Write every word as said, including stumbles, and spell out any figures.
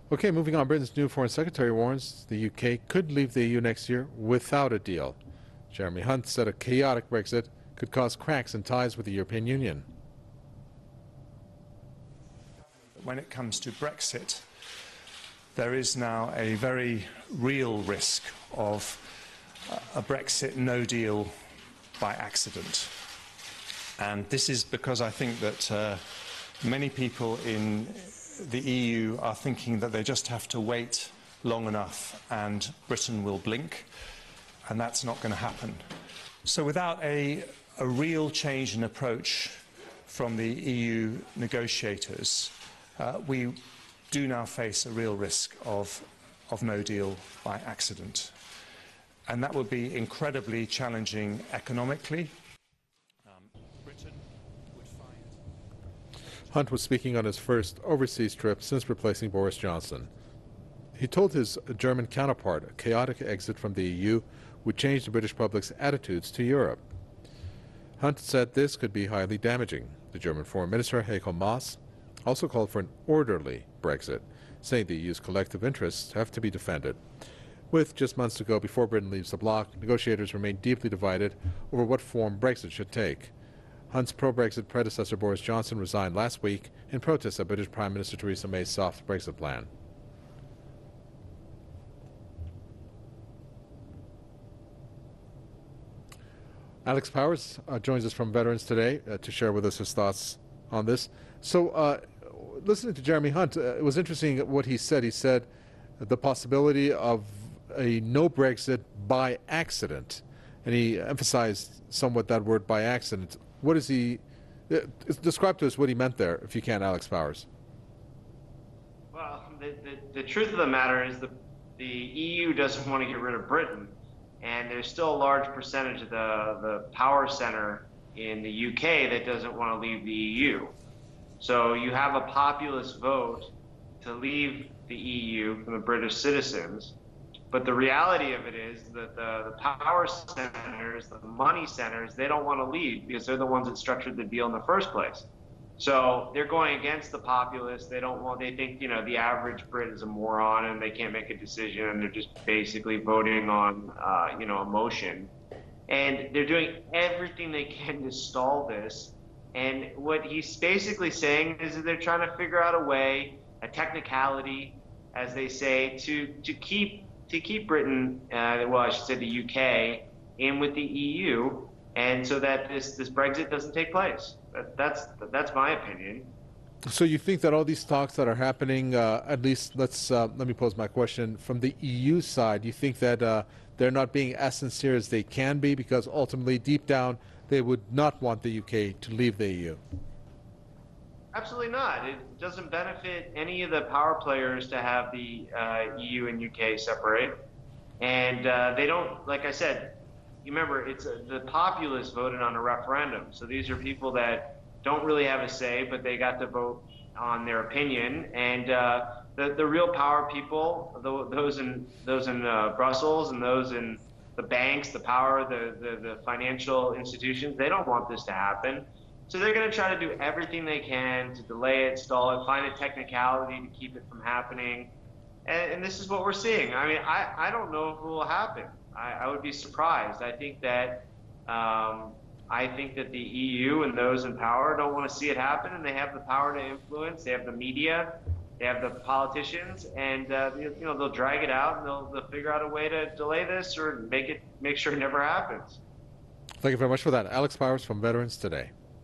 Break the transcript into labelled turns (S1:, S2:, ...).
S1: Okay, moving on. Britain's new Foreign Secretary warns the U K could leave the E U next year without a deal. Jeremy Hunt said a chaotic Brexit could cause cracks in ties with the European Union.
S2: When it comes to Brexit, there is now a very real risk of a Brexit no deal by accident. And this is because I think that uh, many people in the E U are thinking that they just have to wait long enough and Britain will blink, and that's not going to happen. So without a, a real change in approach from the E U negotiators, uh, we do now face a real risk of, of no deal by accident. And that would be incredibly challenging economically.
S1: Hunt was speaking on his first overseas trip since replacing Boris Johnson. He told his German counterpart a chaotic exit from the E U would change the British public's attitudes to Europe. Hunt said this could be highly damaging. The German Foreign Minister, Heiko Maas, also called for an orderly Brexit, saying the E U's collective interests have to be defended. With just months to go before Britain leaves the bloc, negotiators remain deeply divided over what form Brexit should take. Hunt's pro-Brexit predecessor Boris Johnson resigned last week in protest of British Prime Minister Theresa May's soft Brexit plan. Alex Powers uh, joins us from Veterans Today uh, to share with us his thoughts on this. So, uh, listening to Jeremy Hunt, uh, it was interesting what he said. He said the possibility of a no Brexit by accident, and he emphasized somewhat that word by accident. What is he, uh, describe to us what he meant there, if you can, Alex Powers.
S3: Well, the, the, the truth of the matter is the, the E U doesn't want to get rid of Britain, and there's still a large percentage of the, the power center in the U K that doesn't want to leave the E U. So you have a populist vote to leave the E U from the British citizens. But the reality of it is that the, the power centers, the money centers, they don't want to leave because they're the ones that structured the deal in the first place. So they're going against the populace. They don't want, they think, you know, the average Brit is a moron and they can't make a decision and they're just basically voting on, uh, you know, emotion. And they're doing everything they can to stall this. And what he's basically saying is that they're trying to figure out a way, a technicality, as they say, to, to keep to keep Britain, uh, well, I should say the U K, in with the E U, and so that this, this Brexit doesn't take place. That, that's that's my opinion.
S1: So you think that all these talks that are happening, uh, at least let's uh, let me pose my question from the E U side. You think that uh, they're not being as sincere as they can be, because ultimately, deep down, they would not want the U K to leave the E U?
S3: Absolutely not. It doesn't benefit any of the power players to have the uh, E U and U K separate. And uh, they don't, like I said, you remember, it's a, the populace voted on a referendum. So these are people that don't really have a say, but they got to vote on their opinion. And uh, the, the real power people, the, those in, those in uh, Brussels and those in the banks, the power, the, the, the financial institutions, they don't want this to happen. So they're going to try to do everything they can to delay it, stall it, find a technicality to keep it from happening. And, and this is what we're seeing. I mean, I, I don't know if it will happen. I, I would be surprised. I think that um, I think that the E U and those in power don't want to see it happen, and they have the power to influence. They have the media, they have the politicians, and uh, you know they'll drag it out and they'll, they'll figure out a way to delay this or make it make sure it never happens.
S1: Thank you very much for that, Alex Powers from Veterans Today.